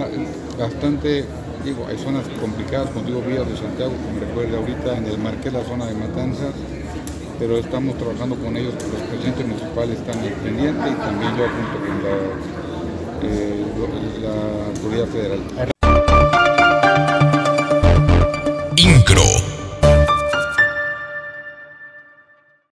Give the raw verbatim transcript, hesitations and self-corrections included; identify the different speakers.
Speaker 1: bastante, digo, hay zonas complicadas, como digo, Vías de Santiago, como recuerda ahorita, en el Marqués, la zona de Matanzas, pero estamos trabajando con ellos, los presidentes municipales están al pendiente y también yo junto con la, eh, la autoridad federal.